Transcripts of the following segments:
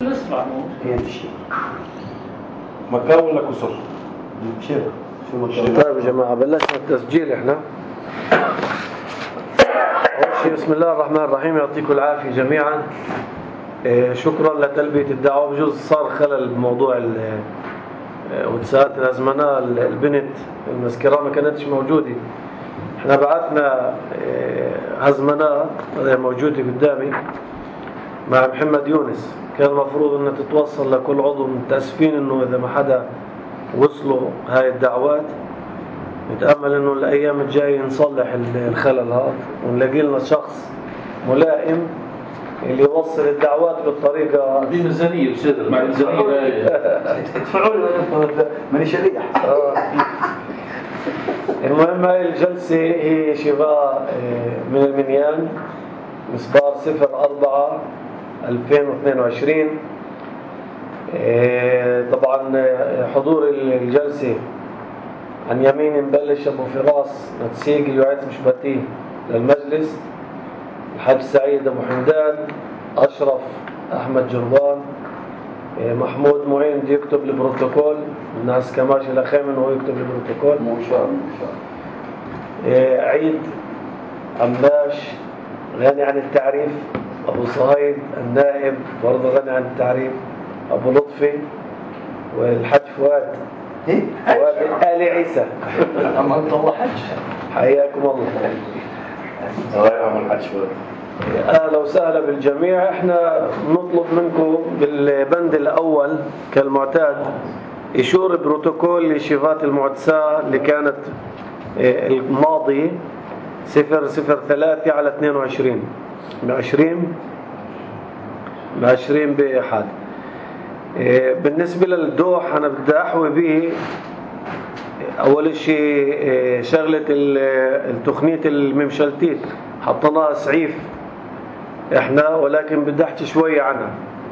اسمع يمشي مكان ولا كسر؟ شيخ شو مكان؟ طيب يا جماعة بلشنا التسجيل احنا. أول شيء بسم الله الرحمن الرحيم، يعطيكم العافية جميعا. شكرا لتلبية الدعوة. بجوز صار خلل بموضوع وتساءلت الأزمنة، البنت المذكرة ما كانتش موجودة. احنا بعثنا هزمنة موجودة قدامي مع محمد يونس، كان المفروض انها تتوصل لكل عضو. متأسفين انه اذا ما حدا وصلوا هاي الدعوات، نتأمل انه الايام الجاية نصلح الخلل هذا ونلاقي لنا شخص ملائم اللي يوصل الدعوات بالطريقة. بميزانية بصدر مع الميزانية ادفعوا لي ماني شريح. المهم هاي الجلسة هي شفاء من المنيان، مسبار 04/4/2022. طبعا حضور الجلسة عن يمين نبلش أبو فراس نتسيق يعيد مشبتيه للمجلس، الحاج سعيد أبو حمدان، أشرف أحمد جربان، محمود معين بده يكتب البروتوكول، الناس كماشي لخيمن وهو يكتب البروتوكول. مشاء عيد عماش غني عن التعريف، أبو صهيب النائب برضه غني عن التعريف، أبو لطفي، والحج فؤاد آل عيسى. أما الله حج. حياكم الله. الله يرحم الحج فؤاد. أهلا وسهلا بالجميع. احنا نطلب منكم بالبند الأول كالمعتاد إشور بروتوكول لشفات المعتساة اللي كانت الماضي 0/03/22 من 20 بأحد. بالنسبة للدوح أنا بدي أحوي به أول شيء شغلة التقنية الممشلتيت، حطيناها سعيف إحنا، ولكن بدي أحكي شوية عنها.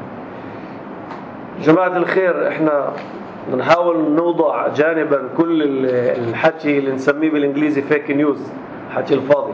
جماعة الخير، إحنا نحاول نوضع جانبا كل الحكي اللي نسميه بالإنجليزي فيك نيوز، حكي الفاضي.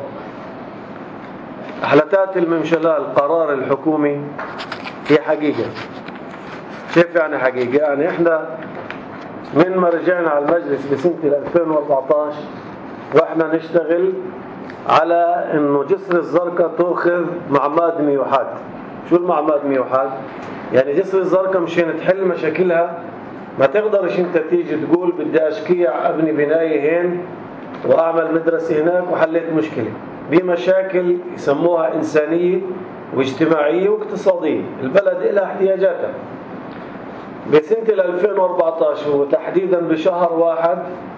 أحلتات الممشلة القرار الحكومي هي حقيقة. كيف يعني حقيقة؟ يعني إحنا من ما رجعنا على المجلس بسنة 2014 وإحنا نشتغل على إنه جسر الزرقاء تأخذ معماد ميوحات. شو المعماد ميوحات؟ يعني جسر الزرقاء مشان تحل مشاكلها ما تقدرش انت تيجي تقول بدي اشكيع ابني بناية هين واعمل مدرسة هناك وحليت مشكلة. بمشاكل يسموها انسانية واجتماعية واقتصادية، البلد لها احتياجاتها. بسنة 2014 وتحديدا بشهر 1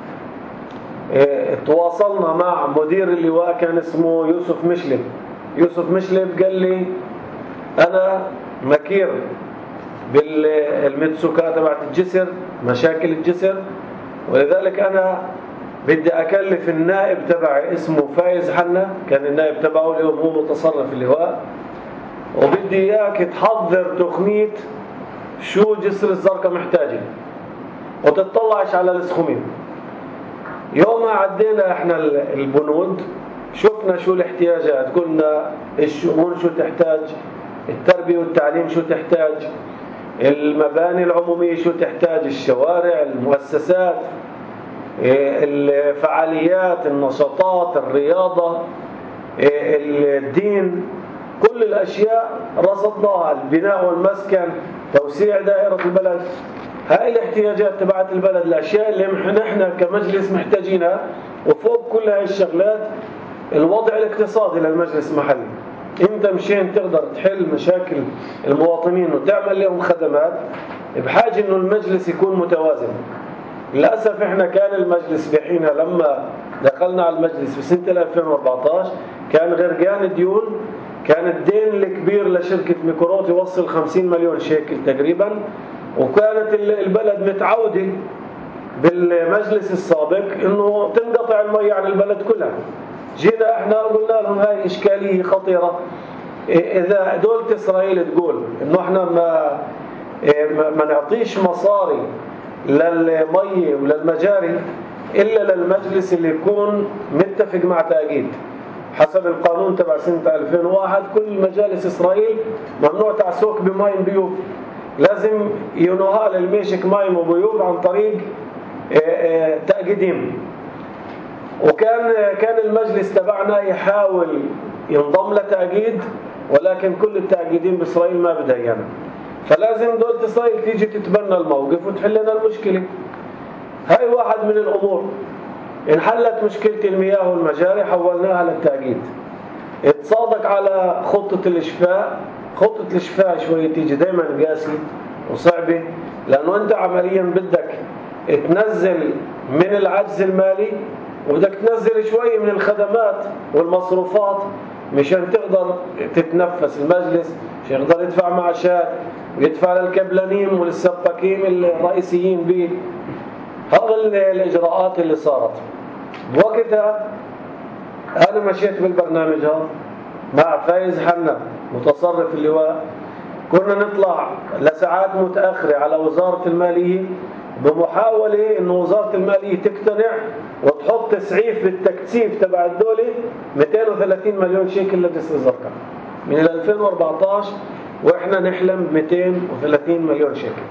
تواصلنا مع مدير اللواء كان اسمه يوسف مشلب. يوسف مشلب قال لي أنا مكير بالمتسوكا تبعت الجسر، مشاكل الجسر، ولذلك أنا بدي أكلف النائب تبعي اسمه فايز حنا، كان النائب تبعه اليوم هو متصرف اللواء، وبدي إياك تحضر تقنية شو جسر الزرقاء محتاجه وتطلعش على السخومين. يوم عدينا احنا البنود شفنا شو الاحتياجات، قلنا الشؤون شو تحتاج، التربية والتعليم شو تحتاج، المباني العمومية شو تحتاج، الشوارع، المؤسسات، الفعاليات، النشاطات، الرياضة، الدين، كل الأشياء رصدناها، البناء والمسكن، توسيع دائرة البلد. هاي الاحتياجات تبعت البلد، الأشياء اللي نحن كمجلس محتاجينها. وفوق كل هاي الشغلات الوضع الاقتصادي للمجلس المحلي. انت مشان تقدر تحل مشاكل المواطنين وتعمل لهم خدمات بحاجة انه المجلس يكون متوازن. للأسف احنا كان المجلس بحينها لما دخلنا على المجلس في سنة 2014 كان غرقان ديون. كان الدين الكبير لشركة ميكروت يوصل 50 مليون شيكل تقريبا، وكانت البلد متعودة بالمجلس السابق انه تنقطع المية عن البلد كلها. جينا احنا قلنا لهم هاي اشكالية خطيرة. اذا دولة اسرائيل تقول انه احنا ما نعطيش مصاري للمية وللمجاري الا للمجلس اللي يكون متفق مع تأكيد حسب القانون تبع سنة 2001، كل مجالس إسرائيل ممنوع تعسوك بماء بيوت. لازم ينهال الميشك مايم وبيوب عن طريق تأجيدهم. كان المجلس تبعنا يحاول ينضم لتأجيد، ولكن كل التأجيدين بإسرائيل ما بدها إيانا، فلازم دولة إسرائيل تيجي تتبنى الموقف وتحل لنا المشكلة. هاي واحد من الأمور. انحلت مشكلة المياه والمجاري حولناها للتأجيد. اتصادق على خطة الإشفاء. خطة الإشفاء شوية تيجي دايما قاسية وصعبة، لأنه أنت عمليا بدك تنزل من العجز المالي، وبدك تنزل شوي من الخدمات والمصروفات مشان تقدر تتنفس. المجلس مش يقدر يدفع معاشات ويدفع للكبلانين وللسباكين الرئيسيين به. هذا الإجراءات اللي صارت بوقتها. أنا مشيت بالبرنامج هذا مع فايز حنا متصرف اللواء. كنا نطلع لساعات متأخرة على وزارة المالية بمحاولة إنه وزارة المالية تقتنع وتحط تسعيف بالتكثيف تبع الدولة 230 مليون شيكل لجسر الزرقاء من 2014، وإحنا نحلم ب 230 مليون شيكل.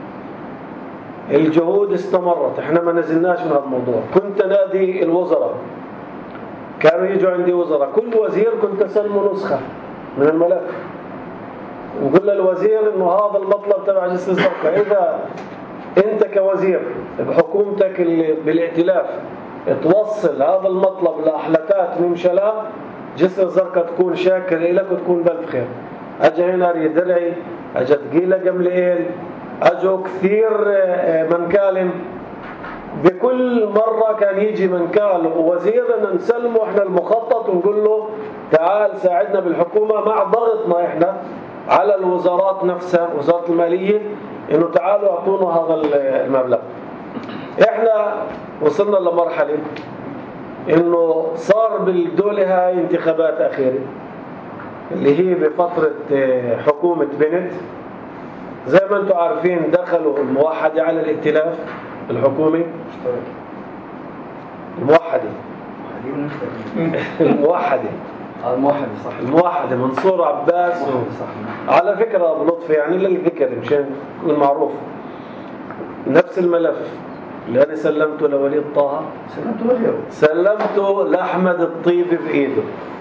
الجهود استمرت، إحنا ما نزلناش من هذا الموضوع. كنت نادي الوزراء، كانوا يجوا عندي وزراء، كل وزير كنت أسلمه نسخة من الملف ونقول للوزير إنه هذا المطلب تبع جسر الزرقاء، إذا أنت كوزير بحكومتك اللي بالائتلاف توصل هذا المطلب لأحلتات ممشلاه، جسر الزرقاء تكون شاكر لك وتكون بألف خير. أجا هنا ريد درعي، أجا ثقيلة قملئيل، أجوا كثير منكالم. بكل مرة كان يجي منكال ووزير نسلمه إحنا المخطط ونقول له تعال ساعدنا بالحكومة، مع ضغطنا إحنا على الوزارات نفسها، وزارة المالية، إنه تعالوا أعطونا هذا المبلغ. إحنا وصلنا لمرحلة إنه صار بالدولة هاي انتخابات أخيرة اللي هي بفترة حكومة بنت. زي ما أنتم عارفين دخلوا الموحدة على الائتلاف الحكومي. الموحدة الموحدة الموحدة صح. الموحدة منصور عباس على فكرة أبو لطفي يعني للذكر مشان يكون معروف. نفس الملف اللي أنا سلمته لوليد طه سلمته لغيره، سلمته لأحمد الطيبي بإيده،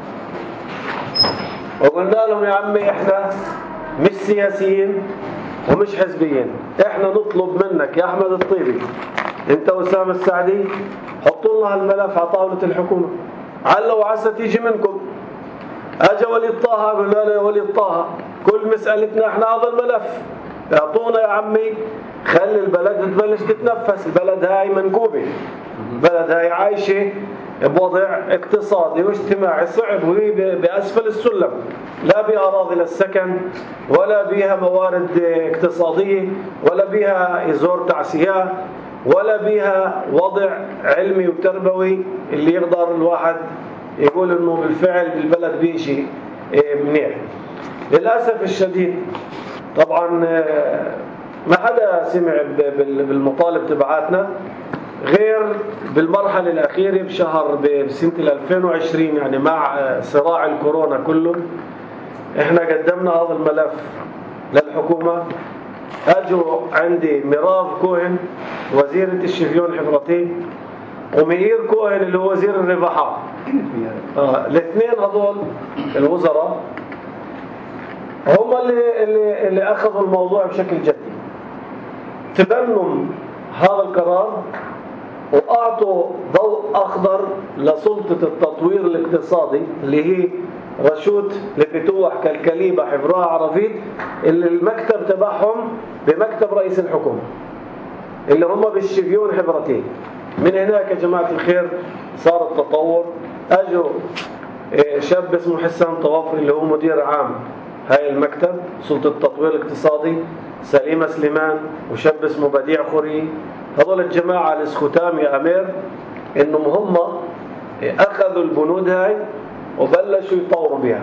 وقلنا لهم يا عمي إحنا مش سياسيين ومش حزبيين، إحنا نطلب منك يا أحمد الطيبي أنت وسام السعدي حطوا لنا الملف على طاولة الحكومة، عل وعسى تيجي منكم. أجا وليد طه قلنا له يا وليد طه كل مسألتنا إحنا هذا الملف، اعطونا يا عمي خلي البلد تبلش تتنفس. البلد هاي منكوبة، البلد هاي عايشة بوضع اقتصادي واجتماعي صعب، وهي بأسفل السلم، لا بها أراضي للسكن ولا بها موارد اقتصادية ولا بها إزور تعسية ولا بها وضع علمي وتربوي اللي يقدر الواحد يقول إنه بالفعل بالبلد بيجي منيح. للأسف الشديد طبعا ما حدا سمع بالمطالب تبعاتنا غير بالمرحلة الأخيرة بسنة 2020، يعني مع صراع الكورونا كله. احنا قدمنا هذا الملف للحكومة. أجوا عندي ميراف كوهن وزيرة الشفيون حفرتي ومئير كوهن اللي هو وزير الرفاحة. الاثنين هذول الوزراء هم اللي أخذوا الموضوع بشكل جدي، تبنوا هذا القرار وأعطوا ضوء أخضر لسلطة التطوير الاقتصادي اللي هي رشوت لفتوح كالكليبة حفراء عرفيت، اللي المكتب تبعهم بمكتب رئيس الحكومة اللي هم بالشفيون حفرتين. من هناك يا جماعة الخير صار التطور. أجوا شاب اسمه حسان طوافري اللي هو مدير عام هاي المكتب سلطة التطوير الاقتصادي، سليمة سليمان، وشاب اسمه بديع خوري. هذول الجماعة الاسختام يا أمير إنهم هم أخذوا البنود هاي وبلشوا يطوروا بها.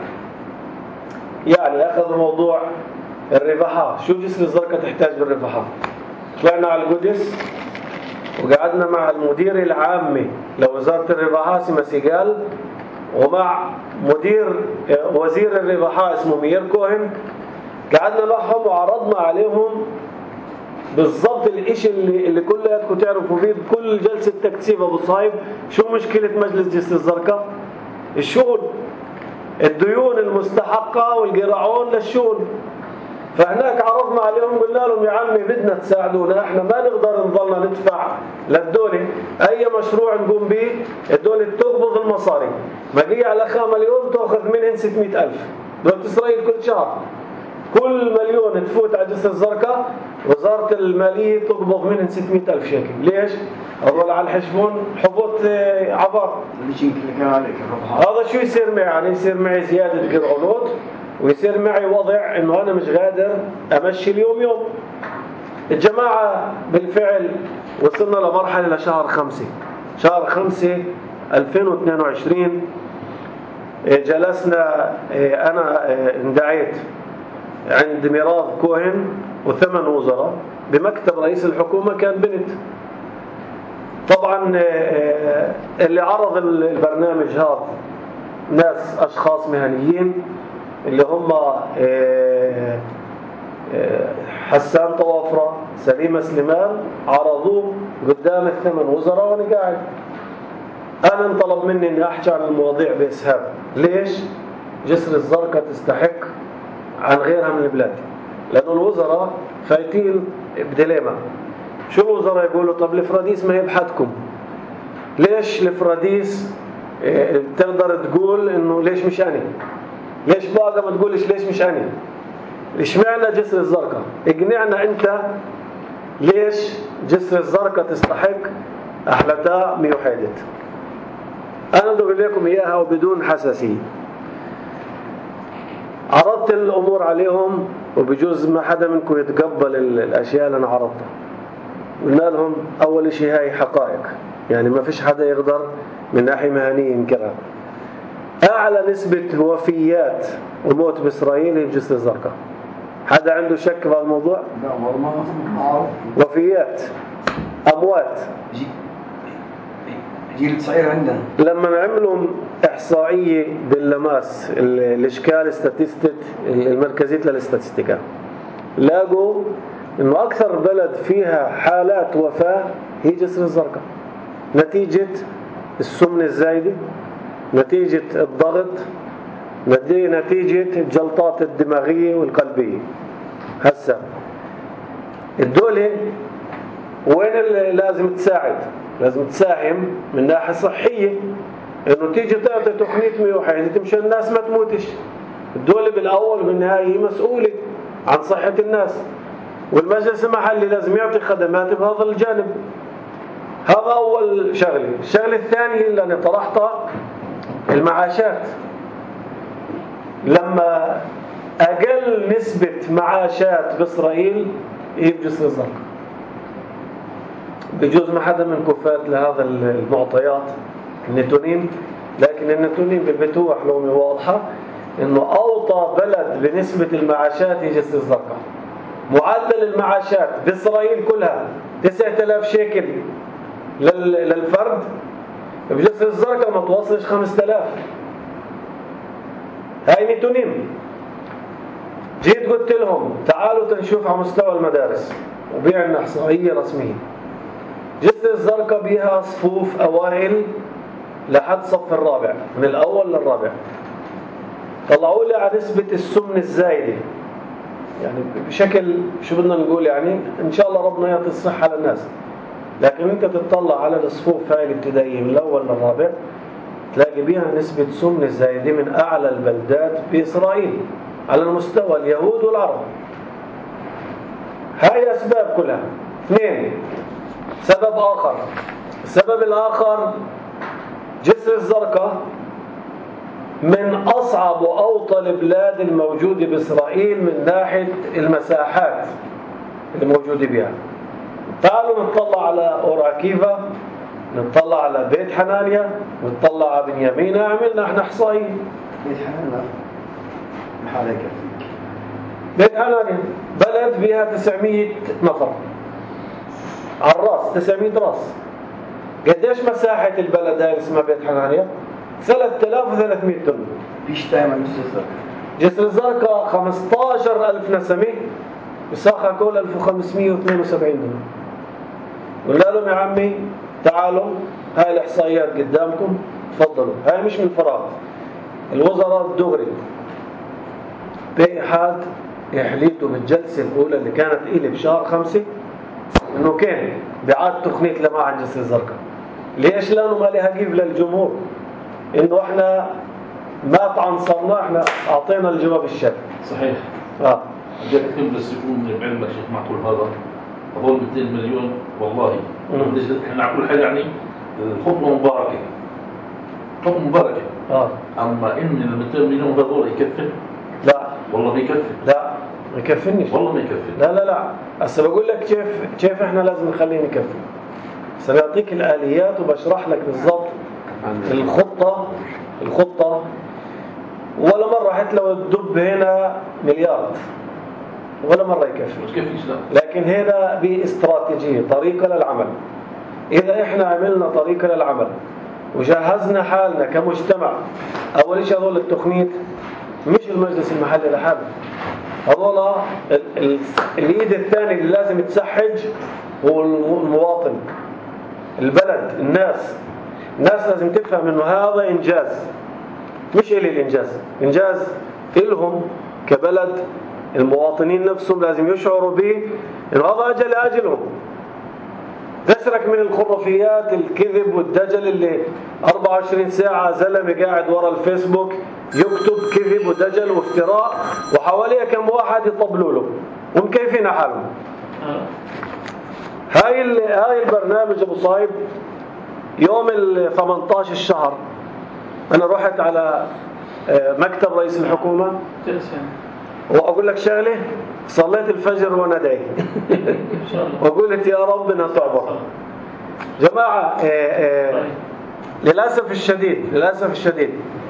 يعني أخذوا موضوع الرفاحة، شو جسر الزرقاء تحتاج بالرفاحة. طلعنا على القدس وقعدنا مع المدير العام لوزارة الرفاحة اسمه سيقال، ومع وزير الرفاحة اسمه مير كوهن. قعدنا معهم وعرضنا عليهم بالضبط الاشي اللي كلياتكم تعرفوا فيه بكل جلسة تكثيف ابو صايب. شو مشكلة مجلس جسر الزرقاء؟ الشغل، الديون المستحقة والقراعون للشغل. فهناك عرضنا عليهم قلنا لهم يا عمي بدنا تساعدونا، احنا ما نقدر نضلنا ندفع للدولة اي مشروع نقوم به الدولة تقبض المصاري، مجيء على خامة اليوم تأخذ منهن 600,000 دولة إسرائيل كل شهر. كل مليون تفوت على جسر الزرقاء وزارة المالية تقبض منهن 600,000 شيكل. ليش؟ هذول على الحشبون حبوط عبار. هذا شو يصير معي؟ يعني يصير معي زيادة قرعونات، ويصير معي وضع انه انا مش قادر امشي اليوم يوم. الجماعة بالفعل وصلنا لمرحلة لشهر 5 شهر 5 2022 جلسنا، انا اندعيت عند ميراث كوهن و8 وزراء بمكتب رئيس الحكومة، كان بنت. طبعا اللي عرض البرنامج هذا ناس اشخاص مهنيين اللي هم حسان طوافرة، سليمة سليمان، عرضوه قدام ال8 وزراء وانا قاعد. انا انطلب مني اني احكي عن المواضيع باسهاب. ليش؟ جسر الزرقاء تستحق عن غيرها من البلاد، لانه الوزراء فايتين بديليما. شو الوزراء يقولوا؟ طب الفراديس ما هي بحدكم. ليش الفراديس تقدر تقول انه ليش مش أنا؟ ليش باقة ما تقولش ليش مش أنا؟ اشمعنى جسر الزرقاء؟ اقنعنا انت ليش جسر الزرقاء تستحق احلتها ميوحدت. انا بدي اقول لكم اياها وبدون حساسية. عرضت الامور عليهم وبجوز ما حدا منكم يتقبل الاشياء اللي انا عرضتها. قلنا لهم اول شيء هاي حقائق، يعني ما فيش حدا يقدر من ناحية مهنية ينكرها. اعلى نسبة وفيات وموت باسرائيل هي بجسر الزرقاء. حدا عنده شك في الموضوع؟ لا والله ما أعرف. وفيات، اموات. جيل صغير عندنا لما عملوا احصائيه باللماس الاشكال ستاتستيك المركزيه للاستاتستيكا، لاقوا انه اكثر بلد فيها حالات وفاه هي جسر الزرقاء، نتيجه السمنه الزايده، نتيجه الضغط، نتيجه الجلطات الدماغيه والقلبيه. هسه الدوله وين اللي لازم تساعد؟ لازم تساهم من ناحية صحية، انه تيجي تعطي تقنية ميوحدة مشان الناس ما تموتش. الدولة بالاول وبالنهاية هي مسؤولة عن صحة الناس، والمجلس المحلي لازم يعطي خدمات بهذا الجانب. هذا اول شغلة. الشغلة الثانية اللي انا طرحتها المعاشات. لما اقل نسبة معاشات باسرائيل هي بجسر الزرقاء. بجوز ما حدا منكم فات لهذا المعطيات النتونين، لكن النتونين بالبتوح لهم واضحة انه اوطى بلد بنسبة المعاشات هي جسر الزرقاء. معدل المعاشات بإسرائيل كلها 9,000 شيكل للفرد، بجسر الزرقاء ما توصلش 5,000. هاي نتونين. جيت قلت لهم تعالوا تنشوف على مستوى المدارس وبيعنا احصائية رسمية. جسر الزرقاء بيها صفوف أوائل لحد صف الرابع، من الأول للرابع. طلعوا لي على نسبة السمن الزايدة، يعني بشكل شو بدنا نقول، يعني إن شاء الله ربنا يعطي الصحة للناس. لكن أنت تطلع على الصفوف هاي الابتدائية من الأول للرابع تلاقي بيها نسبة سمن الزايدة من أعلى البلدات بإسرائيل على المستوى اليهود والعرب. هاي أسباب كلها. 2. سبب آخر. السبب الآخر جسر الزرقاء من أصعب وأوطى البلاد الموجودة بإسرائيل من ناحية المساحات اللي موجودة بها. تعالوا نطلع على أوراكيفا، نطلع على بيت حنانيا، نطلع على بنيامينا. عملنا احنا إحصائية. بيت حنانيا محالك فيك. بيت حنانيا بلد بها 900 نفر على الراس، 900 راس. قديش مساحة البلد هاي اسمها بيت حنانيا؟ 3,300 طن. فيش دائما جسر الزرقاء. جسر الزرقاء 15,000 نسمة، بساخة كل 1572 دولار. قلنا لهم يا عمي تعالوا هاي الإحصائيات قدامكم، تفضلوا، هاي مش من فراغ. الوزراء الدغري بإحاد إحليته بالجلسة الأولى اللي كانت إلي بشهر 5 إنه كان بعاد تخنيت لمعهد جسر الزرقاء. ليش؟ لأنه ما لها كيف للجمهور إنه إحنا ما تعنصرنا، إحنا أعطينا الجواب الشافي. صحيح. بدك تكمل السكون بعلمك شيخ معقول هذا هذول 200 مليون والله احنا على كل حال يعني الخطوه مباركه، خطوه مباركه. اما ان ال 200 مليون هذول يكفي؟ لا والله ما يكفي. لا ما يكفينيش والله ما يكفي. لا هسه بقول لك كيف احنا لازم نخليه يكفي. سنعطيك الآليات وبشرح لك بالضبط الخطة. ولا مرة حتى لو تدب هنا مليار ولا مرة يكفي. لكن هنا باستراتيجية، طريقة للعمل. إذا إحنا عملنا طريقة للعمل وجهزنا حالنا كمجتمع، أول شيء هذول التخنيت مش المجلس المحلي لحاله، هذول الإيد الثاني اللي لازم يتسحج هو المواطن، البلد، الناس لازم تفهم إنه هذا إنجاز، مش إلي الإنجاز، إنجاز إلهم كبلد. المواطنين نفسهم لازم يشعروا به إنه هذا أجلهم. تسرك من الخرافيات، الكذب والدجل اللي 24 ساعة زلمة قاعد ورا الفيسبوك يكتب كذب ودجل وافتراء وحواليه كم واحد يطبلوا له ومكيفين حالهم. هاي البرنامج أبو صايب يوم 18 الشهر أنا رحت على مكتب رئيس الحكومة وأقول لك شغلة، صليت الفجر وندعي وقلت يا رب انها تعبر. جماعة للأسف الشديد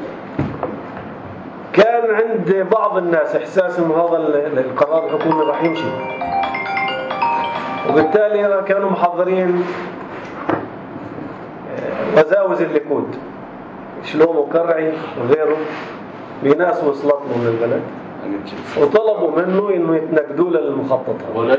كان عند بعض الناس إحساس إنه هذا القرار الحكومي راح يمشي، وبالتالي كانوا محضرين وزاوز الليكود، شلومو كرعي وغيره بناس وصلت له من البلد وطلبوا منه إنه يتنقدوا للمخططات.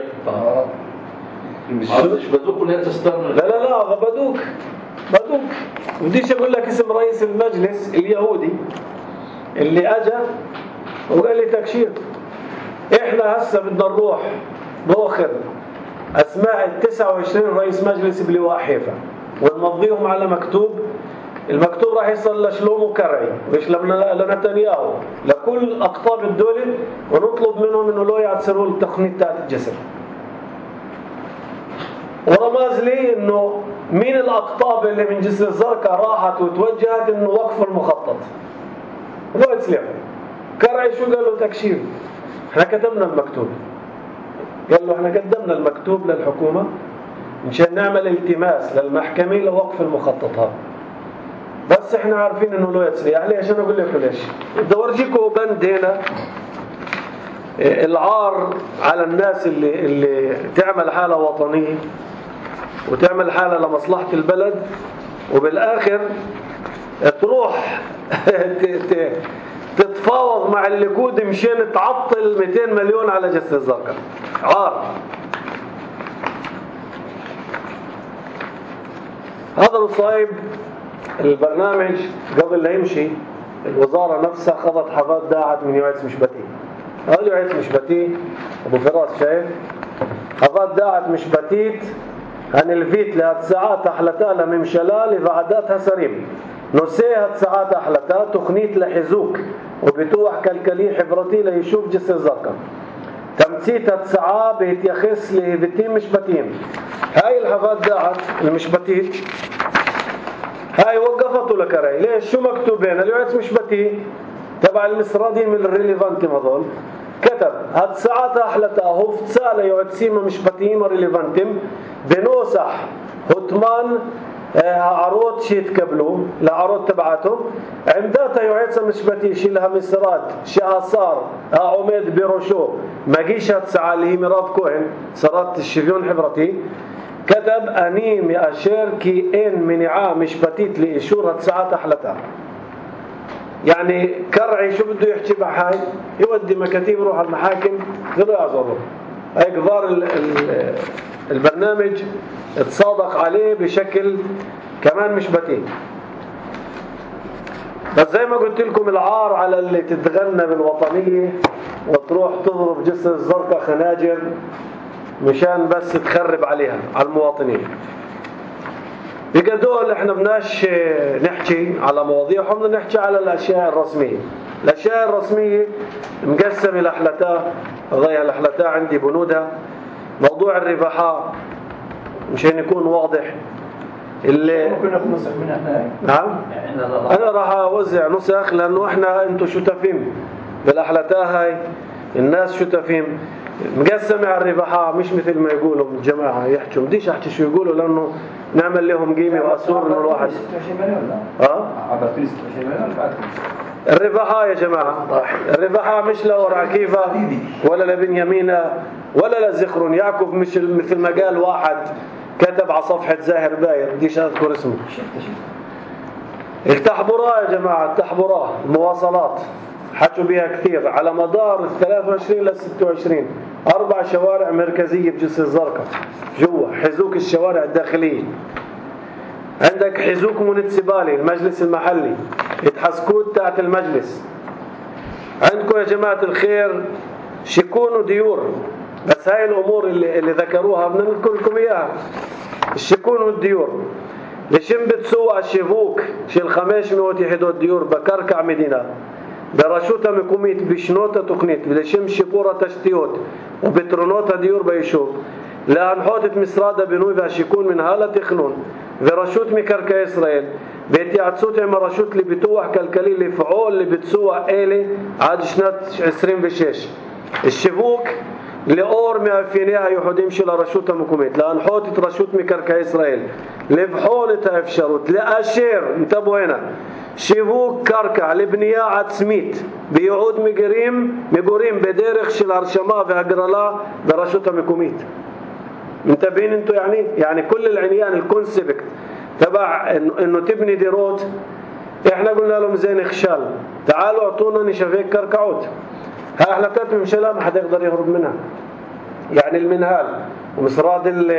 مش بدوك ولا تستمر؟ لا بدوك. وديش أقول لك اسم رئيس المجلس اليهودي اللي أجا وقال لي تكشير. إحنا هسه بدنا نروح بآخر أسماء 29 رئيس مجلس بلواء حيفا ونمضيهم على مكتوب. المكتوب راح يصل لشلومو كرعي ويشلمنا لنتنياهو لكل أقطاب الدولة ونطلب منهم إنه لو يعتسروا التقنية تاعت الجسر. ورمز لي إنه مين الأقطاب اللي من جسر الزرقاء راحت وتوجهت إنه وقف المخطط. هو يتسلم كرعي شو قال له تكشير؟ احنا كتبنا المكتوب. قال له احنا قدمنا المكتوب للحكومة مشان نعمل التماس للمحكمة لوقف المخططات، بس احنا عارفين انه له يتسريع. ليش؟ انا اقول لكم ليش. بدي اورجيكم بند هنا العار على الناس اللي تعمل حالة وطنية وتعمل حالة لمصلحة البلد وبالاخر تروح تتفاوض مع الليكود مشان تعطل 200 مليون على جسر الزرقاء. عار. هذا الصايب البرنامج قبل لا يمشي الوزارة نفسها خذت حظات داعت من يوعيس مشبتي. هذا يوعيس مشبتي أبو فراس شايف حظات داعت مشبتيت عن الفيت لها ساعات أحلتها لممشلة لفعداتها سريم نسيها ساعات أحلتها تخنيت لحزوك وبتوح كالكلي حبرتي ليشوف جسر الزرقاء تمسيتها ساعة بيتيخس لهبتين مشبتين. هاي الحظات داعت المشبتيت هاي وقفته لكراي. ليش؟ شو مكتوب هنا؟ اليوعيس مشبتي تبع المصرادين من الريليفانتي هذول كتب هاد ساعات أحلتها هفت سالة يوعيسيما مشبتين وريليفانتيم بنوسح هتمان عروض شيت قبلوا لعروض تبعتهم عمداتها يوعيسا مشبتي شيلها مسراد شاصار عميد بيروشو ماجيشات ساعة اللي هي ميراف كوهن صارت الشفيون حبرتي كتب أنيم يأشير كي إن منعا مشبتيت لإشور هاد ساعات أحلتها. يعني كرعي شو بده يحكي بحاي يودي مكاتيب يروح على المحاكم غير يعذره. هاي كبار البرنامج تصادق عليه بشكل كمان مش بتين. بس زي ما قلت لكم العار على اللي تتغنى بالوطنية وتروح تضرب جسر الزرقاء خناجر مشان بس تخرب عليها على المواطنين. بقى دول احنا بدناش نحكي على مواضيعهم، بدنا نحكي على الاشياء الرسميه. الاشياء الرسميه مقسمه لحلتها، هذه الحلتها عندي بنودها. موضوع الرباحات مشان يكون واضح اللي ممكن ناخذ نسخ من احنا. نعم انا راح اوزع نسخ لانه احنا انتم شتافين بالاحلتها هاي، الناس شتافين مقسمة على الرباحة، مش مثل ما يقولوا الجماعة يحكوا. بديش احكي شو يقولوا لانه نعمل لهم قيمة واسور انه الواحد 26 مليون لا عبرتوا 26 مليون بعد. الرباحة يا جماعة، الرباحة مش لورا عكيفة ولا لبنيامينة ولا لزخرون يعقوب، مش مثل ما قال واحد كتب على صفحة زاهر باير بديش اذكر اسمه. التحبراه يا جماعة، التحبراه المواصلات حكوا بها كثير على مدار 23 ل 26 4 شوارع مركزية بجسر الزرقاء جوا حزوك الشوارع الداخلية. عندك حزوك مونتسيبالي المجلس المحلي، اتحسكوت تاعت المجلس. عندكم يا جماعة الخير شكون وديور، بس هاي الأمور اللي ذكروها بدنا نذكر لكم إياها. الشكون والديور لشم بتسوى الشبوك شيل 500 يحدود ديور بكركع مدينة برشوتا مكوميت بشنوتا تقنيت بلشم شبورة تشتيوت وبترونوتا ديور بيشوب لأن حوتت مسرادة بنوي بهشيكون من هالة تخنون برشوت مكركة إسرائيل بيتيعتسوت عم رشوت اللي بتوح كالكلي اللي فعول اللي بتسوى إلي عاد شنات 26 الشبوك لأور مأفينيها يحوديم شلا رشوتا مكوميت لأن حوتت رشوت مكركة إسرائيل لبحون تأفشروت لأشير انتبهوا هنا شبوك كركع لبنية عتسميت بيعود مقوريم بديرخ شل هرشما وهقرلا برشوتا مكوميت. منتبهين انتوا يعني كل العنيان الكونسبت تبع انه تبني ديروت. احنا قلنا لهم زين خشال تعالوا اعطونا نشافيك كركعوت. ها احلتات ممشلة ما حدا يقدر يهرب منها. يعني المنهال ومسراد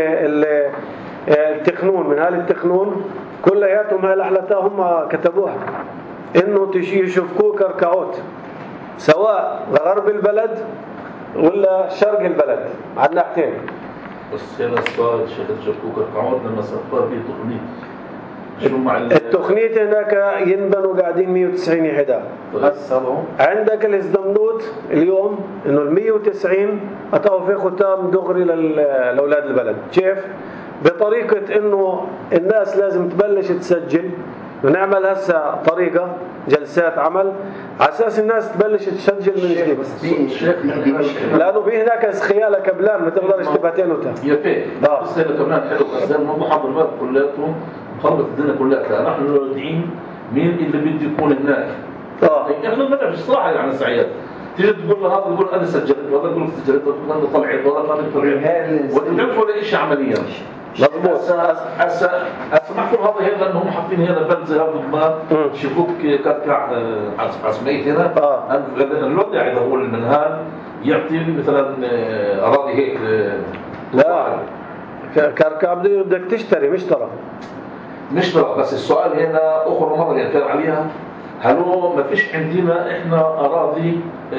التخنون منهال التخنون كلياتهم هاي الاحلتها هم كتبوها انه يشوفكوا كركعوت سواء غرب البلد ولا شرق البلد على الناحيتين. بس هنا السؤال شيخ شوفكوا كركعوت لما صفر فيه تقنيت شو مع التقنيت هناك ينبنوا قاعدين 190 يحدا. عندك الازدمنوت اليوم انه ال 190 اتوا في ختام دغري لاولاد البلد. كيف؟ بطريقة انه الناس لازم تبلش تسجل ونعمل هسه طريقة جلسات عمل على اساس الناس تبلش تسجل من جديد. لانه في هناك اسخياله كبلان ما تقدرش تبهتين وتا يا فيه بس هذا كمان حلو بس ده الموضوع حضر بالك كلياتهم خربت الدنيا كلها. نحن راجعين مين اللي بده يكون هناك. احنا ما بنعرفش الصراحه يعني سعيد تيجي تقول له هذا يقول انا سجلت ولا يقول سجلت ولا انا طلعت ولا انا طلعت ولا تعرف ولا شيء عمليا مضبوط. اسمعكم هذا انهم حاطين هنا بلد زي هذا ما شبوك كركع عصميت هنا الوضع اذا هو المنهال يعطي مثلا اراضي هيك لا كركع بدك تشتري مش ترى. بس السؤال هنا اخر مره اللي كان عليها هل هو ما فيش عندنا احنا اراضي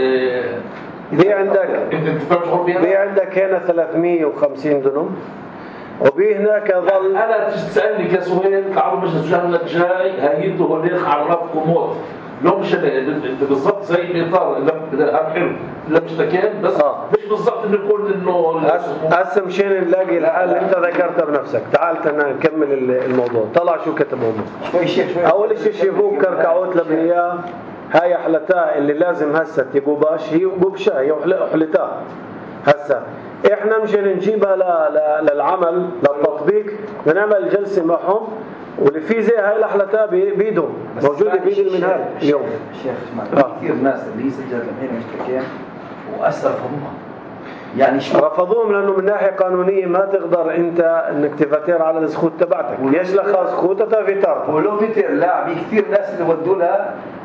في عندك هنا 350 دنم وبي هناك ظل. انا تسالني كسهيل تعالوا مش الجهل جاي هيدوا هوليخ عرفكم موت لو مش بالضبط زي الاطار حلو لا مشتكين بس مش بالضبط انه يكون انه هسه مشان نلاقي الحل اللي انت ذكرته بنفسك. تعال نكمل الموضوع. طلع شو كتبوا شوي. اول شيء شيفوك كركعوت لبنياه هاي حلتها اللي لازم هسه تجوباش هي جوبشا هي حلتها هسه احنا مشان نجيبها للعمل للتطبيق بنعمل جلسه معهم واللي في زي هاي الاحلتها بيدهم موجوده بيد المنهال اليوم. شيخ اسمع كثير ناس اللي سجلت الحين مشتكين واسر رفضوها يعني رفضوهم لانه من ناحيه قانونيه ما تقدر انت انك تفتر على السخوت تبعتك. يش لك سخوتها فيتار ولو فيتر لا في كثير ناس اللي ودوا لها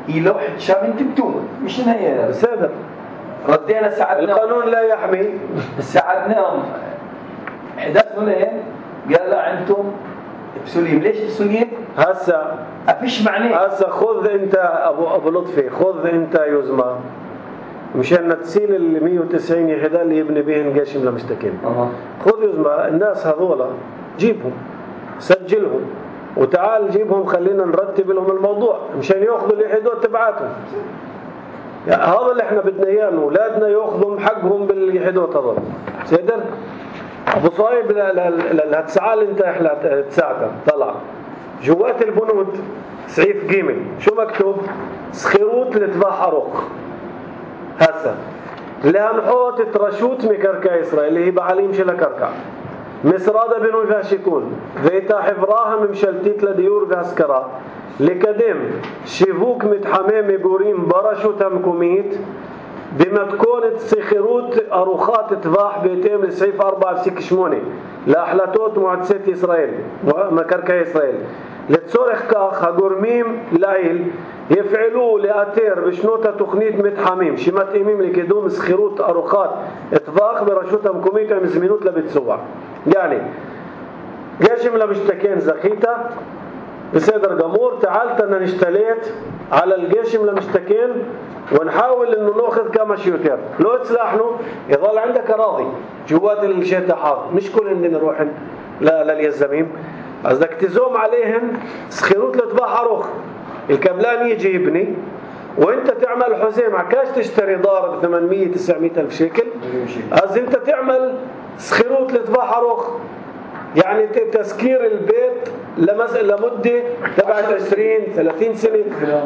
هي لوحة شام انت بتوم مش هي بصدق ردينا ساعدنا القانون لا يحمي. ساعدناهم 11 ملايين قال لا انتم بسوليم. ليش بسوليم؟ هسه افيش معناه. هسه خذ انت ابو لطفي، خذ انت يزمة مشان تسيل ال 190 يحدا اللي يبني بهن جيش لمشتكين. خذ يزمة الناس هذولا جيبهم سجلهم وتعال جيبهم خلينا نرتب لهم الموضوع مشان ياخذوا اليحدات تبعاتهم. يعني هذا اللي احنا بدنا اياه، اولادنا ياخذوا حقهم باليحدات هذول. سيدر ابو صايب الهتسعال انت احلى تساعته طلع جوات البنود سعيف جيمل شو مكتوب؟ سخيروت لتباح أروق. هسه لهنحوت ترشوت مكركا إسرائيل اللي هي بعليم شلا كركع مسرادة بنو فاشكون فيتا حفراها ممشلتيت لديور غاسكرا لكدم شيفوك متحمام مقورين برشو تمكوميت بما تكون سخيروت أروخات تباح بيتم لسعيف 4-8 لأحلاتوت معدسات إسرائيل مكركا إسرائيل لتصورخ كاخ هجرميم لعيل يفعلوا لأتير بشنوتا تخنيت متحميم شمت إميم لكدوم سخيروت أروخات اتفاق برشوتا مكوميت عم زمينوت لبتسوع. يعني جاشم لمشتكين زخيتا بسيدر جمهور تعالت أن نشتليت على الجيشم لمشتكين ونحاول انه ناخذ كما شيوتر لو تسلاحنا يظل عندك راضي جوات الشيء حاضر مش كل ان نروح لليزميم قصدك تزوم عليهن سخيروت لتباح اروخ الكبلان يجي يبني وانت تعمل حزام عكاش تشتري دار ب 800 900 الف شيكل قصد انت تعمل سخيروت لتباح اروخ يعني تسكير البيت لمده تبعت 20-30 سنه.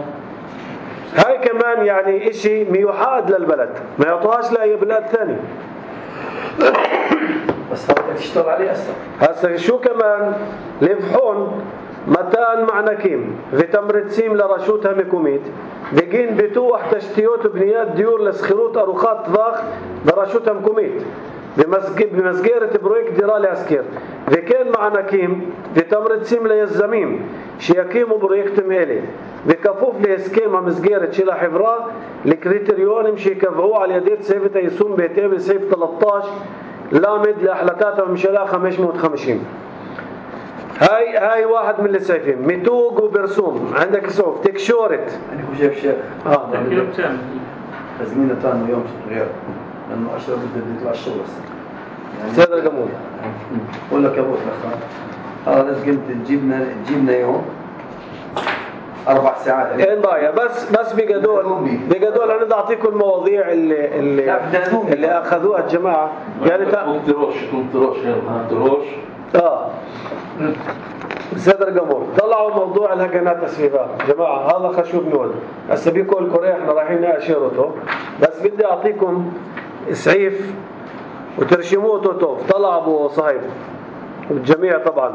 هاي كمان يعني اشي ميحاد للبلد ما يعطوهاش لأي بلاد ثاني. بس تشتغل عليه هسه شو كمان لفحون متان معناكيم في تمرتسيم لرشوتها مكوميت بيجين بتوح تشتيوت وبنيات ديور لسخيروت أروخات ضاخ برشوتها مكوميت بمسجرة برويك ديرالي أسكير في كان معناكيم في تمرتسيم ليزميم شياكيم برويكت ميلي بكفوف لإسكيمة مسجرة شلا حفرة لكريتريون مشي يكفعوه على يديت سيفة يسوم بيتين لسيف 13 لامد لأحلتاتها مشلا 550. هاي واحد من السيفين ميتوق وبرسوم عندك سوف تكشورت أنا خشيب شيخ تزمينة تاني يوم غير لأنه أشرب بدي يطلع الشغل يعني سيد القمول أقول لك يا أبو الأخوان هذا قلت تجيبنا يوم 4 ساعات ايه ضايع بس بقدول انا بدي اعطيكم المواضيع اللي اخذوها الجماعه يعني كنتروش صدر قمور طلعوا موضوع الهجنات التسفيفات جماعه هذا خشوب نود هسه بيكون الكوريا احنا رايحين ناشيرته بس بدي اعطيكم سعيف وترشموه توتوف طلع ابو صهيب والجميع طبعا.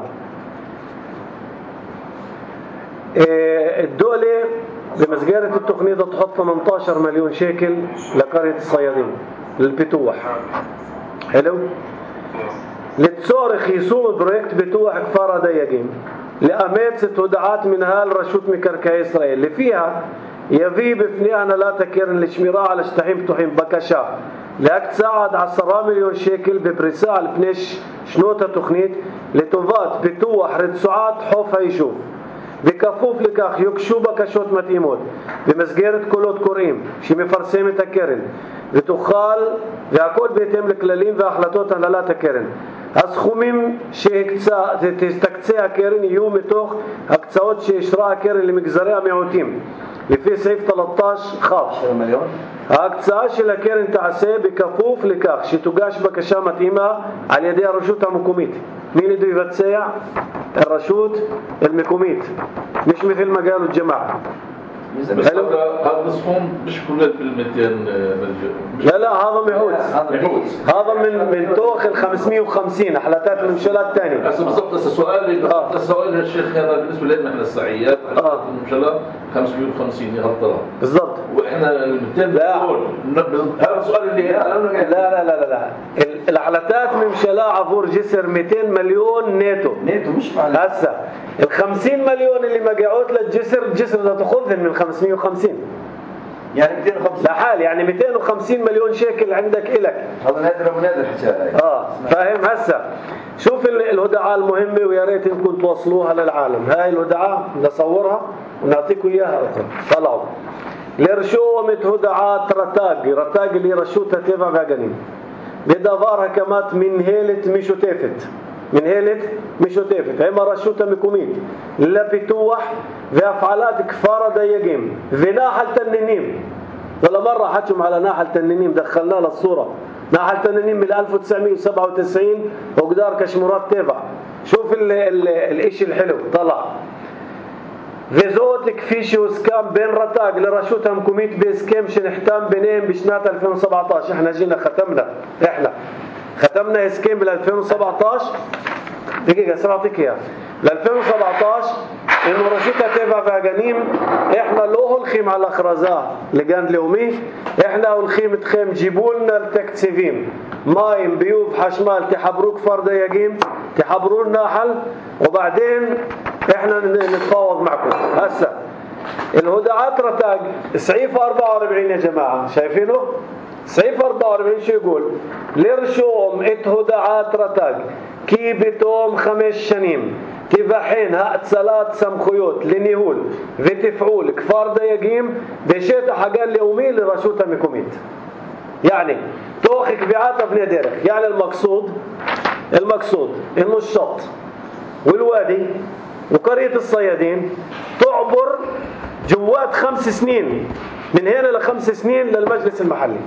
الدولة بمسجرة التقنية تحط 18 مليون شيكل لقرية الصيادين للبتوح. حلو لتصورخ يسوم برويكت بتوح كفارة ضيقين لأمات 6 ودعات من هالرشوت مكركا إسرائيل اللي فيها يفي بفنيانا لا تكيرن لشميراء على اشتحيم تحيم بكشا لأك تساعد 10 مليون شيكل ببرساء البنش شنوتا تقنية لتوفات بتوح رتسعات حوفها يشوف بكفوف لكاخ يكشوبا كشوت متيمود بمسجرة كولوت كوريم شي مفرسيمة تكرن بتخال بأكل بيتم لكلالين وأحلاتوتا لا تكرن أسخوميم شي تستكتسيها كرن يوم توخ هكتساوت شي إشراء كرن لمجزريها ميعوتيم لفي سيف 13 خاف مليون هكتساش لكرن تعسي بكفوف لكاخ شي تقاش بكشا متيمة على يدي رشوتها مكوميت. مين يدو يفتسيع؟ الرشود المكوميت مش مثل ما قالوا الجماعة. بس هذا الصفون مش كله بالمتين لا هذا ميعود هذا من توخ 550 حلاتات المشلات الثانية. هسه بالضبط السؤال الشيخ هذا بالنسبة لنا احنا السعيات المشلات 550 يهطلها بالضبط احنا 200 مليون هذا السؤال اللي لا العلتات ممشلا عبور جسر 200 مليون نيتو مش فعلا. هسه ال 50 مليون اللي مقعوت للجسر بدها تاخذهم من 550 يعني 250 لحال، يعني 250 مليون شيكل عندك إلك. هذا نادر ونادر حكايه. فاهم. هسه شوف الودعاء المهمه، ويا ريت انكم توصلوها للعالم. هاي الودعاء نصورها ونعطيكم اياها اخرى. طلعوا لرشومة هدعات رتاق اللي رشوتها تبع باقنين بدافارها كمات من هيلت مشو تافت عما رشوتها مكوميت لبتوح وافعالات كفارة دايقين في ناحل تنينيم. ولا مرة حكم على ناحل تنينيم دخلنا للصورة. ناحل تنينيم من 1997 وقدار كشمورات تبع. شوف الاشي الحلو طلع فيزوتك فيشي وسكام بين رتاق لرشوتها مكوميت بإسكام شنحتام بينهم بشنات 2017. احنا جينا ختمنا اسكام بال 2017 دقيقة سرعتك يا ل 2017 انه رشوتها تبع باقانيم. احنا لوه الخيم على الاخرزاء لقان اليومي احنا والخيم تخيم جيبوا لنا التكتسيفين مايم بيوب حشمال تحبروك فرد يقيم تحبروا لنا حل وبعدين احنا نتفاوض معكم. هسه الهدعات رتاق سعيف 44 يا جماعة شايفينه سعيف 44 شو يقول لرشوم هدعات رتاق كي بتوم 5 شنيم تبحين هات سلات سمخيوت لنيهول وتفعول كفار ديقيم بشيت حقان اليومي لرشوتها مكوميت. يعني توخك بعاطف نديرك. يعني المقصود انه الشط والوادي وقرية الصيادين تعبر جوات 5 سنين من هنا ل5 سنين للمجلس المحلي.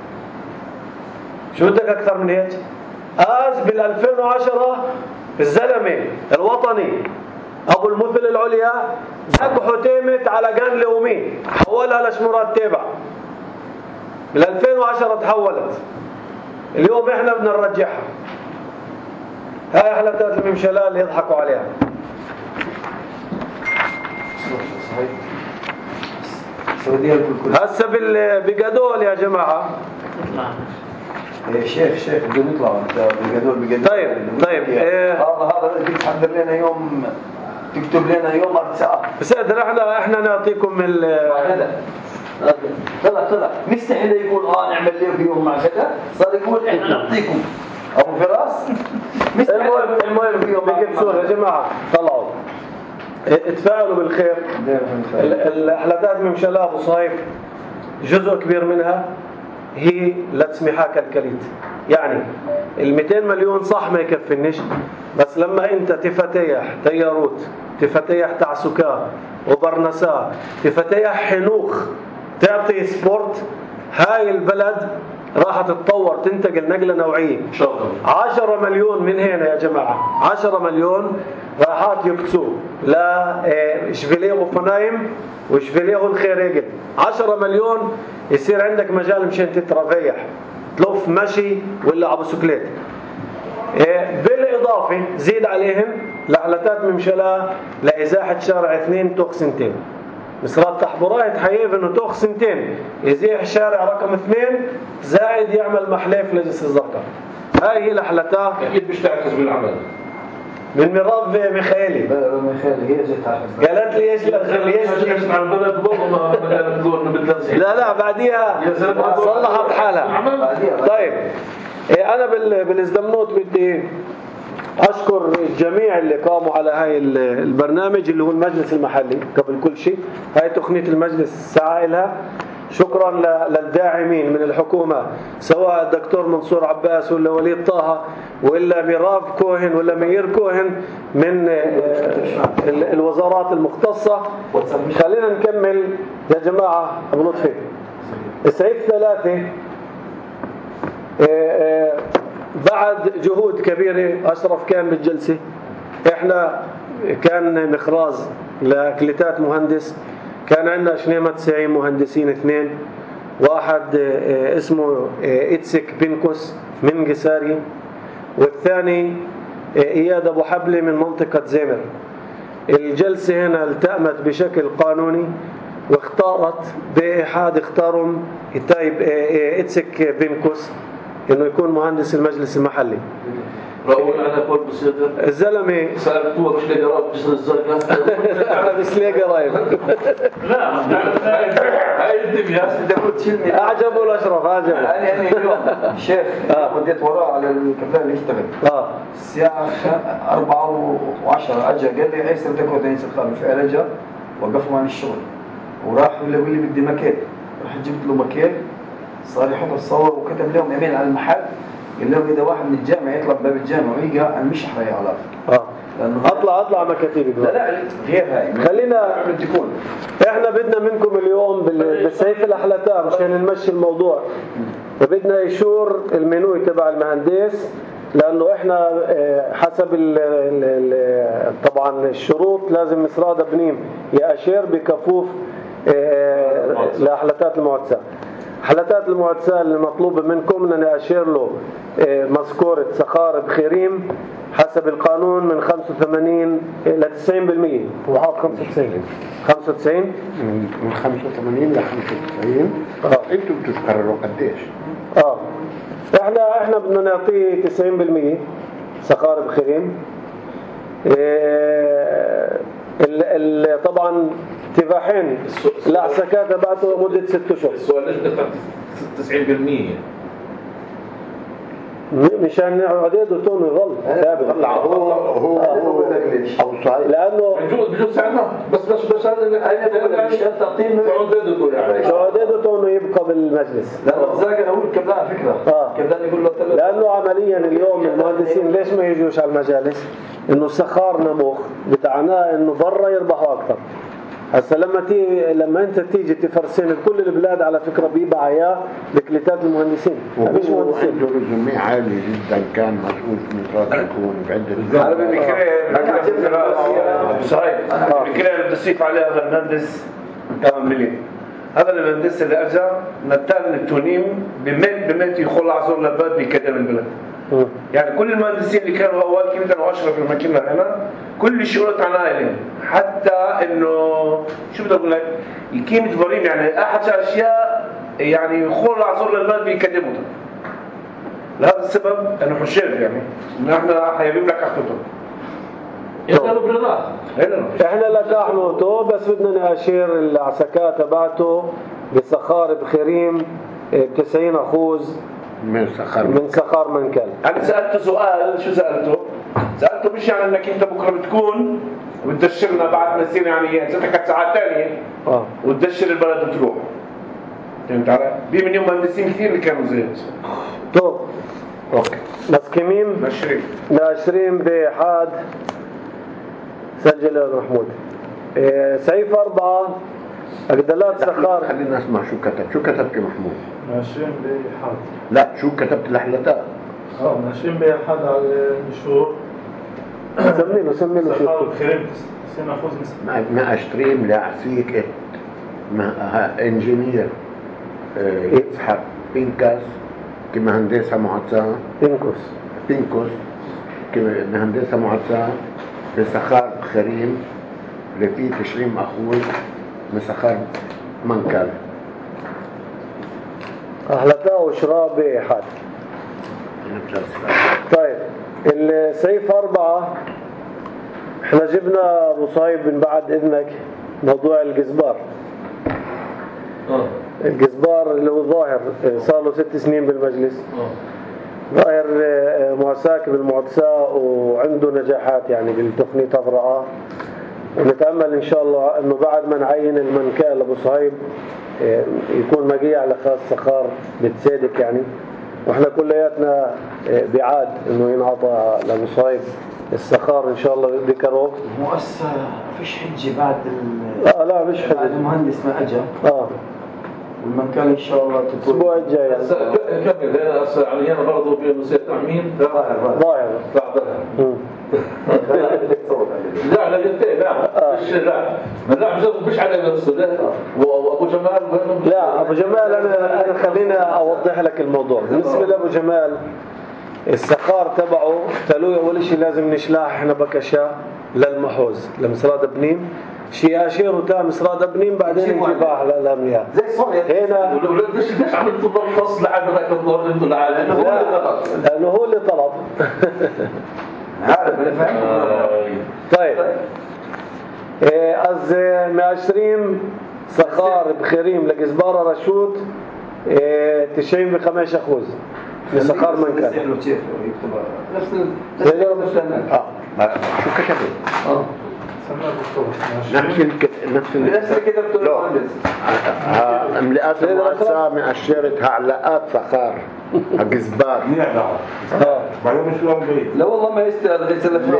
شو بدك اكثر من هيك؟ بال 2010 الزلمه الوطني ابو المثل العليا دق حتيمت على قان اليومي حولها لشمورات تابع. بال 2010 تحولت. اليوم احنا بدنا نرجعها. هاي حلقات الممشلال اللي يضحكوا عليها. هسه بقدول يا جماعه شيخ بدنا نطلع بقدول طيب هذا بدك تحضر لنا يوم تكتب لنا يوم ارتساء بس احنا نعطيكم طلع مستحيل يقول نعمل لكم يوم مع كذا صار يقول احنا نعطيكم ابو فراس المهم في يوم بقيت يا جماعه طلعوا اتفاعلوا بالخير. الحلقات من شلال ابو صهيب جزء كبير منها هي لتسميحها كالكليت. يعني 200 مليون صح ما يكفنش، بس لما انت تفتيح تياروت تفتيح تعسكا وبرنسا تفتيح حنوخ تعطي سبورت هاي البلد راح تتطور تنتقل نقلة نوعية. 10 مليون من هنا يا جماعة 10 مليون راحات يكتسوا لا شفليه فنايم وشفليه الخيريقل. 10 مليون يصير عندك مجال مشان تترفيح تلف مشي ولا ابو سكليت. بالاضافه زيد عليهم لعلتات ممشلا لازاحه شارع 2 توخ سنتين. مصرات تحبراء تحيف انه توخ سنتين يزيح شارع رقم 2 زائد يعمل محليف لجسر الزرقاء. هاي هي لحلتها اكيد مش تعكس بالعمل من ميراث ميخائيلي هي جت قالت لي ايش على البلد لا بعديها صلحت حالها. طيب انا بالازدمنوت بدي اشكر الجميع اللي قاموا على هاي البرنامج اللي هو المجلس المحلي. قبل كل شيء هاي تقنية المجلس سعى لها. شكرا للداعمين من الحكومة سواء الدكتور منصور عباس ولا وليد طه ولا ميراف كوهن ولا مير كوهن من الوزارات المختصة. خلينا نكمل يا جماعة. أبو لطفي سعيد 3 بعد جهود كبيرة أشرف كان بالجلسة. إحنا كان مخراز لكليتات مهندس كان عندنا 92 مهندسين 2 واحد اسمه إتسك بنكوس من قساري والثاني إياد أبو حبلي من منطقة زيمر. الجلسة هنا التأمت بشكل قانوني واختارت بإحاد اختارهم يتايب اتسك بينكوس انه يكون مهندس المجلس المحلي. رأوني أنا أقول بصيدر الزلمة سألتوه مش لاقي قراب جسر الزرقاء بس ليه قرايب لا هاي الدنيا أعجبه الأشرف أعجبه. أنا اليوم شيخ وديت وراه على الكبلان اللي يشتغل الساعة 4:10 أجا قال لي عيسى بدك وديني سخار فعلا أجا وقفوا عن الشغل وراح يقول لي بدي ماكيت. راح جبت له ماكيت صار يحط الصور وكتب لهم ايميل على المحل قال لهم اذا واحد من الجامعه يطلع باب الجامعه ويلقى انا مش حري علاقه اطلع مكاتيبك. لا غير هاي خلينا تكون احنا بدنا منكم اليوم بالسيف الاحلتان عشان نمشي الموضوع. فبدنا يشور المنوي تبع المهندس لانه احنا حسب طبعا الشروط لازم مصرادة بنيم يأشير بكفوف لأحلتات المعتسة. حلتات المعتسة اللي مطلوبة منكم أن أشير له مذكورة سخار بخيريم حسب القانون من 85 إلى 90%. وحاط 95 من 85 ل 95. انتوا بتقرروا قديش؟ احنا بدنا نعطيه 90% سخار بخيريم. طبعا تفاحين العسكات تبعته مدة 6 أشهر. السؤال ليش بدك 90%؟ مشان عديده تون يظل ثابت. هو لانه بجوز ساعتنا بس عديده تون يبقى بالمجلس. لانه زاكر اقول كبلان فكره كبلان يقول له لانه عمليا اليوم المهندسين ليش ما يجوش على المجالس؟ انه السخار نموخ بتعناه انه برا يربحوا اكثر. هسه لما انت تيجي تفرسين كل البلاد على فكره بيبقى عياه بكليتات المهندسين. مفيش مهندسين. عنده رزومي عالي جدا كان مسؤول في مصادر يكون بعده. انا بكره بدي اضيف عليه هذا المهندس كمان مليون. هذا المهندس اللي اجى نتال التونيم بميت يخل عصور للبلد بيكدم البلد. يعني كل المهندسين اللي كانوا اول كانوا اشرف لما كنا هنا كل الشغلات عنها لهم حتى انه شو بدي اقول لك الكيمة فريم يعني احد اشياء يعني يخل عصور للبلد بيكدمها. لهذا السبب انه حشير يعني نحن حيبين لك احطته احنا لكاحنوته بس بدنا نأشير العسكات تبعته بسخار بخيريم ب90 أخوذ من سخار منكل. انا سألته سؤال. شو سألته مش يعني انك انت بكره بتكون وتدشرنا بعد ما يصير يعني ستك ساعات ثانيه وتدشر البلد وتروح. فهمت علي؟ من يوم مهندسين كثير اللي كانوا زي طب اوكي بس كميم ناشرين بحاد سجل يا محمود. سعيف 4 أقدلات سخار. خلينا نسمع شو كتبت يا محمود. ناشرين بحاد. لا شو كتبت الأحلتات. ناشرين بحاد على النشور. سمي له سخار بخيريم 90 أخوذ ما أشتريم لعسيك انجينير يسحب بينكاس كمهندسة معتسة بينكوس كمهندسة معتسة بسخار بخريم اللي فيه 20 أخوذ من سخار منكل أحلتها وشراب حاد. طيب السيف 4 احنا جبنا أبو صايب من بعد إذنك موضوع الجزبار. الجزبار اللي هو ظاهر صار له 6 سنين بالمجلس. ظاهر مؤسساك بالمعتسة وعنده نجاحات يعني بالتقنية الرعاة. ونتأمل إن شاء الله إنه بعد ما نعين المنكال أبو صهيب يكون مجيء على خاص سخار بتصادق يعني. وإحنا كلياتنا بعاد إنه ينعطى لأبو صهيب السخار إن شاء الله ذكره. مؤسسة فيش حجة بعد لا مش حجة. بعد المهندس ما أجا. والمنكال إن شاء الله تكون الأسبوع الجاي يعني. كمل يعني أنا برضه بمسير تعمين ظاهر. لا مش على نفسه. وابو جمال لا ابو جمال انا خلينا اوضح لك الموضوع. بالنسبه لابو جمال السخار تبعه تلوي اول شيء لازم نشلاح احنا بكشا للمحوز لمصراد بنيم شياشير وتام سراد ابنين بعدين نجيبها على الامياء زي سوريا هنا. ليش عملت الفصل لحد ذاك الدور انتوا العالم؟ لانه هو اللي طلب. عارف انا فاهم. طيب از 120 سخار بخيريم لجزبارة رشود 90 ب5 أخوذ من سخار من كان شو كتبت؟ نفس كتبته املئات المؤسسة مأشرت هعلقات فخار الجزبار. بعدين شو بعيد. لا والله ما يستاهل غير سلف.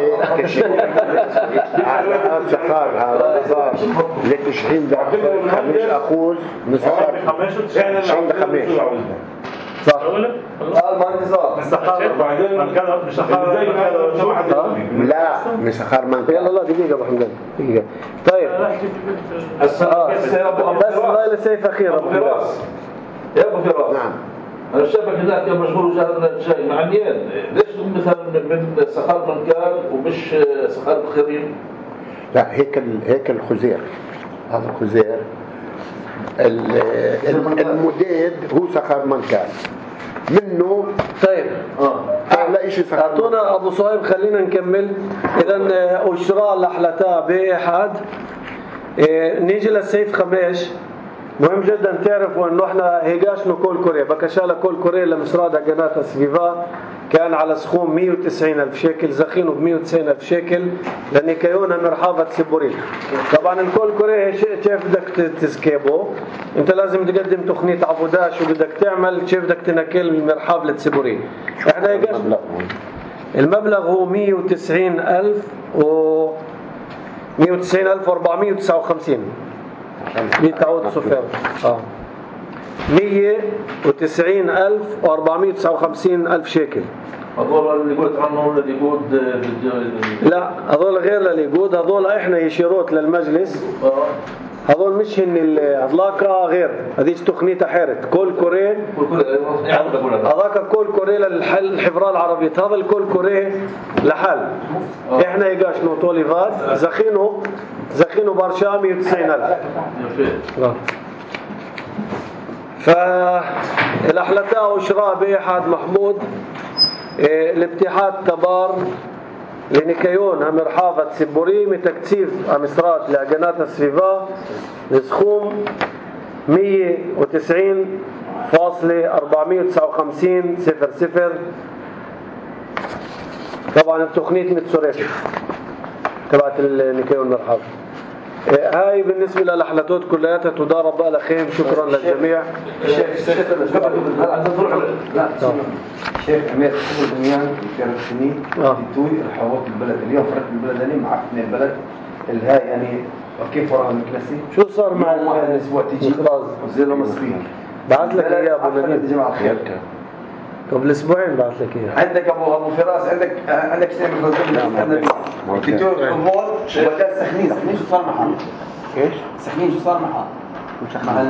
هعلقات فخار هذا لتشحين ب5 أخوذ من سخار 90 ب5. صح. لا من سخار منكر. يلا لا دقيقة أبو حمدان دقيقة. طيب بس لا لسيف أخير أبو فراس. يا أبو فراس. نعم. أنا شافك هناك يا مشهور جاي معنيين. ليش مثلا من سخار منكال ومش سخار بخيرين؟ لا هيك الخزير. هذا الخزير المديد هو سخر منكال منه. طيب لا شيء سخر. اعطونا ابو صهيب خلينا نكمل. اذا اشراء لحلتها باحد. نيجي للسيف خميش. مهم جدا تعرفوا انه احنا هيجاشنا كل كوريا بكشاله كل كوريا لمسراد قناه سفيفا كان على سخوم 190,000 شيكل زخينه ب190,000 شيكل لنيكيونا مرحبة سيبوري. طبعا الكل كوريا كيف بدك تسكيبه انت لازم تقدم تقنية عبوداش وبدك تعمل كيف بدك تنكل المرحب لتسيبوري. احنا هيجاشنا المبلغ هو 190,000 و 190,459 بتعود صفر 190,459 شيكل. هذول اللي قلت عنهم اللي يقود لا هذول غير اللي يقود. هذول احنا يشيروت للمجلس. هذول مش هن الهضلاكة غير هذيك تقنيتها حيرت كل كوري. هذاك كل كوري للحفرة العربية. هذا الكل كوري لحال. احنا يقاش نوتوليفات زخينه برشا 190,000. فالأحلتاء وشراء بيحد محمود الابتحاد تبار لنكيون همرحافة سيبوري متكتيف أمسرات لأجنات السفيفا لسخوم 190,459.00. طبعا التقنية متسورية تبعت النكيون مرحبا. هاي بالنسبة للحلتات كلها تدار بقى لخيم. شكرا للجميع. شيخ عمير قبل بنيان في 3 سنين توي رحوات البلد. اليوم فرقت البلد اللي معفن البلد الهاي يعني كيف وراها المكنسي. شو صار مع الاسبوع تيجي خلاص زي لو مصريين بعث لك اياه ابو نبيل جماعه الخير قبل اسبوعين بعث لك اياه. عندك ابو فراس عندك شيء من الدكتور قبول وبدأ سخنين شو صار معها؟ ايش؟ سخنين شو صار معها؟ مع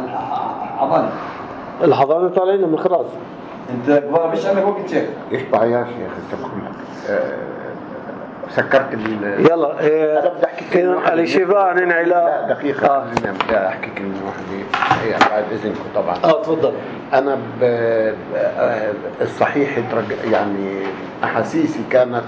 الحضانة طالعين من خلاص. انت قبل مش عندك وقت شيخ. ايش بعياش يا اخي انت سكرت يلا الشفاء عن لا دقيقة بدي احكي كلمة واحدة بعد اذنكم طبعا. تفضل. انا الصحيح يعني احاسيسي كانت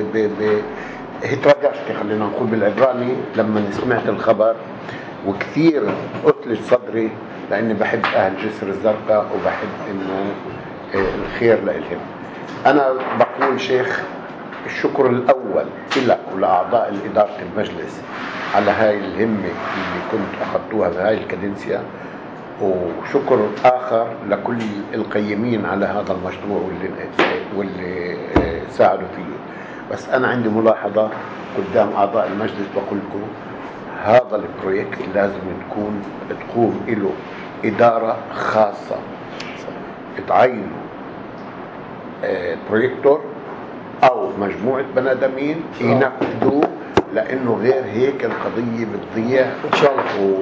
هترجشت خلينا نقول بالعبراني لما سمعت الخبر وكثير قتلت صدري لاني بحب اهل جسر الزرقاء وبحب انه الخير لإلهم. انا بقول شيخ الشكر الاول لك ولاعضاء الاداره المجلس على هاي الهمه اللي كنت اخذتوها بهاي الكادنسيا وشكر آخر لكل القيمين على هذا المشروع واللي ساعدوا فيه. بس أنا عندي ملاحظة قدام أعضاء المجلس بقول لكم هذا البروجكت لازم تقوم له إدارة خاصة تعينوا بروجيكتور أو مجموعة بنادمين ينفذوا لأنه غير هيك القضية بتضيع إن شاء الله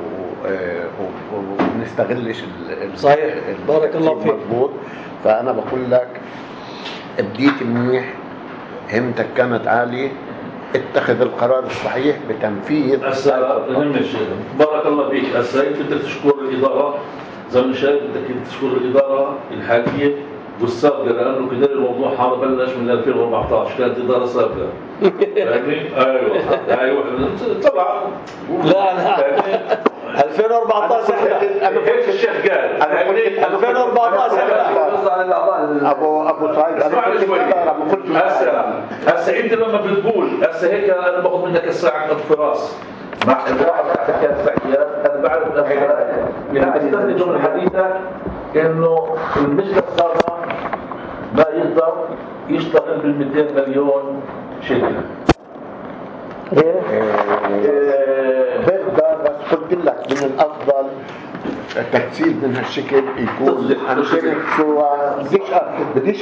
ونستغلش صحيح. بارك الله فيك. مضبوط. فأنا بقول لك بديت منيح همتك كانت عالية اتخذ القرار الصحيح بتنفيذ هسه بارك الله فيك. هسه انت بدك تشكر الاداره زي ما شايف، بدك تشكر الاداره الحاليه والسابقه، لانه كده الموضوع هذا بلش من 2014 كانت اداره سابقه. فاهمني؟ ايوه طبعا. لا 2014 انا هيك الشيخ قال. انا 2014 ابو سعيد هسه انت لما بتقول هسه هيك انا باخذ منك الساعه فراس مع الراحه بتاعتك كانت تحكيات. انا بعرف من استخدم من حديثك انه المجلس هذا ما يقدر يشتغل بال 200 مليون شيكل. بقدر، بس قلت لك من الافضل التكسير من هالشكل يكون عن شركة. بديش